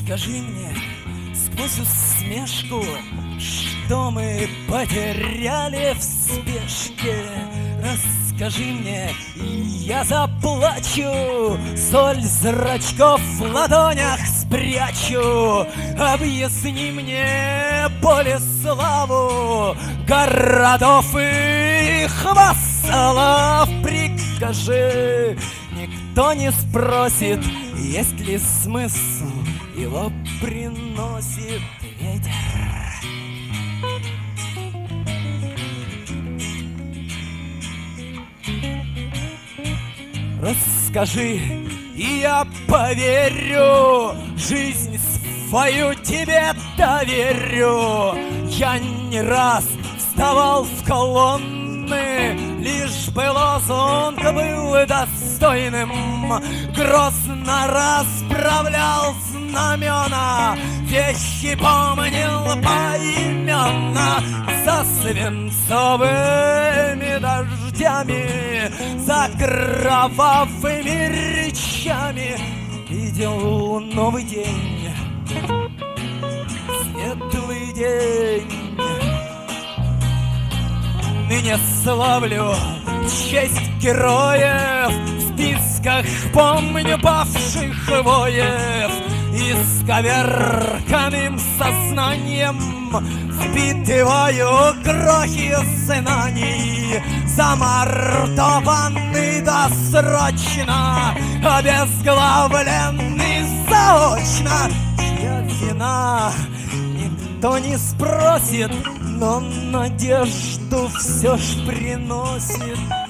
Скажи мне сквозь усмешку, что мы потеряли в спешке. Расскажи мне, и я заплачу, соль зрачков в ладонях спрячу. Объясни мне боль и славу городов и хвасталов. Прикажи, никто не спросит, есть ли смысл, его приносит ветер. Расскажи, и я поверю, жизнь свою тебе доверю. Я не раз вставал в колонны, лишь бы лозунг был достойным. Грозно расправлял знамена, вещи помнил поименно. За свинцовыми дождями, за кровавыми речами видел новый день, светлый день. Ныне славлю честь героев, в списках помню павших воев. И с коверканным сознанием впитываю крохи знаний, замордованный досрочно, обезглавленный заочно. Чья вина, никто не спросит, но надежду все ж приносит.